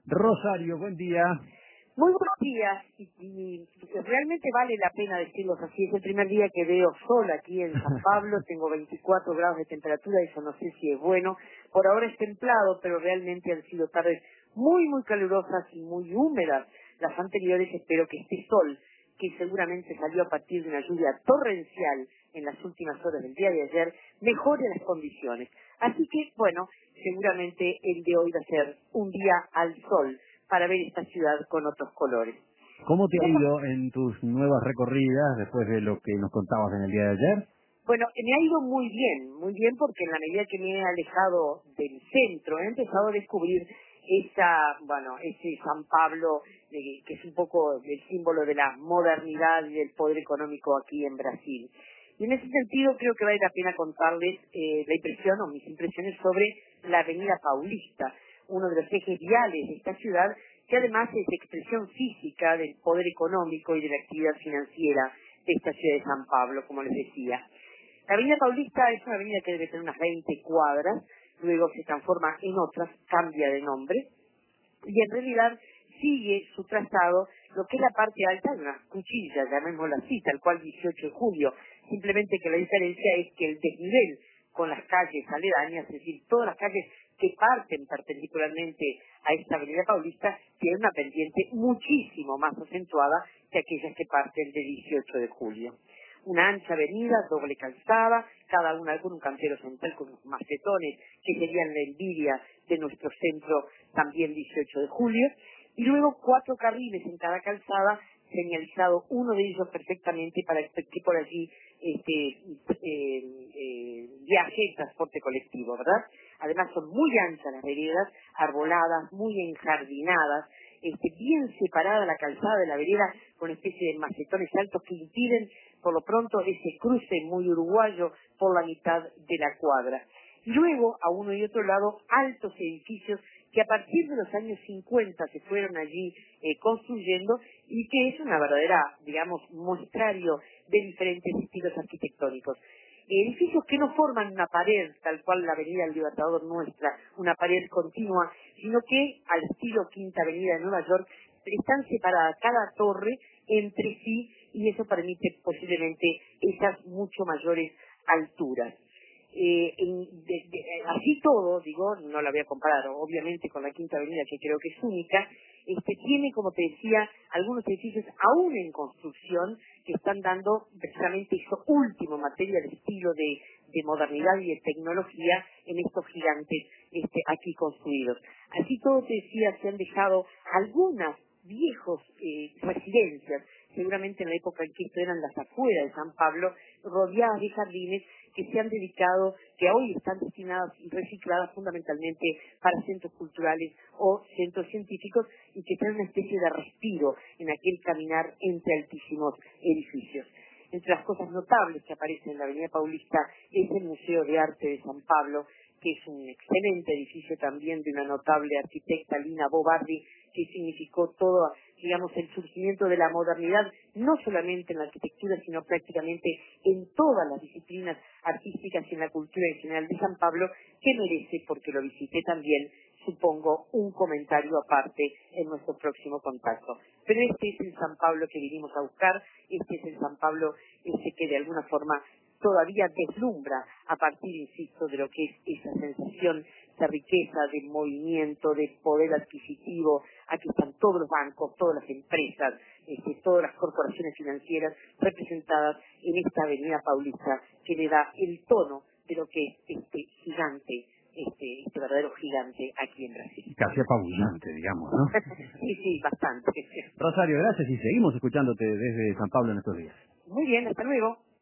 Rosario, buen día. Muy buenos días, y realmente vale la pena decirlos así. Es el primer día que veo sol aquí en San Pablo, tengo 24 grados de temperatura, eso no sé si es bueno. Por ahora es templado, pero realmente han sido tardes muy calurosas y muy húmedas. Las anteriores espero que este sol, que seguramente salió a partir de una lluvia torrencial en las últimas horas del día de ayer, mejore las condiciones. Así que, bueno, seguramente el de hoy va a ser un día al sol, para ver esta ciudad con otros colores. ¿Cómo te ha ido en tus nuevas recorridas después de lo que nos contabas en el día de ayer? Bueno, me ha ido muy bien porque en la medida que me he alejado del centro, he empezado a descubrir ese San Pablo, que es un poco el símbolo de la modernidad y del poder económico aquí en Brasil. Y en ese sentido creo que vale la pena contarles la impresión o mis impresiones sobre la Avenida Paulista, uno de los ejes viales de esta ciudad, que además es expresión física del poder económico y de la actividad financiera de esta ciudad de San Pablo, como les decía. La Avenida Paulista es una avenida que debe tener unas 20 cuadras, luego se transforma en otras, cambia de nombre, y en realidad sigue su trazado lo que es la parte alta de una cuchilla, llamémosla así, tal cual 18 de julio, simplemente que la diferencia es que el desnivel con las calles aledañas, es decir, todas las calles que parten perpendicularmente a esta avenida Paulista, tienen una pendiente muchísimo más acentuada que aquellas que parten de 18 de julio. Una ancha avenida, doble calzada, cada una con un cantero central con unos macetones que serían la envidia de nuestro centro, también 18 de julio, y luego 4 carriles en cada calzada, señalizado uno de ellos perfectamente para que por allí viaje el transporte colectivo, ¿verdad? Además son muy anchas las veredas, arboladas, muy enjardinadas, bien separada la calzada de la vereda con una especie de macetones altos que impiden por lo pronto ese cruce muy uruguayo por la mitad de la cuadra. Y luego, a uno y otro lado, altos edificios que a partir de los años 50 se fueron allí construyendo y que es una verdadera, digamos, muestrario de diferentes estilos arquitectónicos. Edificios que no forman una pared, tal cual la Avenida del Libertador nuestra, una pared continua, sino que, al estilo Quinta Avenida de Nueva York, están separadas cada torre entre sí y eso permite posiblemente esas mucho mayores alturas. Así todo, digo, no la voy a comparar obviamente con la Quinta Avenida, que creo que es única, tiene, como te decía, algunos edificios aún en construcción que están dando precisamente eso último en materia de estilo de modernidad y de tecnología en estos gigantes aquí construidos. Así todo, te decía, se han dejado algunas viejos residencias, seguramente en la época en que esto eran las afueras de San Pablo, rodeadas de jardines que se han dedicado, que hoy están destinadas y recicladas fundamentalmente para centros culturales o centros científicos y que traen una especie de respiro en aquel caminar entre altísimos edificios. Entre las cosas notables que aparecen en la Avenida Paulista es el Museo de Arte de San Pablo, que es un excelente edificio también de una notable arquitecta, Lina Bobardi, que significó todo, digamos, el surgimiento de la modernidad, no solamente en la arquitectura, sino prácticamente en todas las disciplinas artísticas y en la cultura en general de San Pablo, que merece, porque lo visité también, supongo, un comentario aparte en nuestro próximo contacto. Pero este es el San Pablo que vinimos a buscar, este es el San Pablo que de alguna forma todavía deslumbra a partir, insisto, de lo que es esa sensación de riqueza, de movimiento, de poder adquisitivo. Aquí están todos los bancos, todas las empresas, todas las corporaciones financieras representadas en esta avenida Paulista, que le da el tono de lo que es este gigante, este verdadero gigante aquí en Brasil. Casi apabullante, digamos, ¿no? Sí, bastante. Rosario, gracias y seguimos escuchándote desde San Pablo en estos días. Muy bien, hasta luego.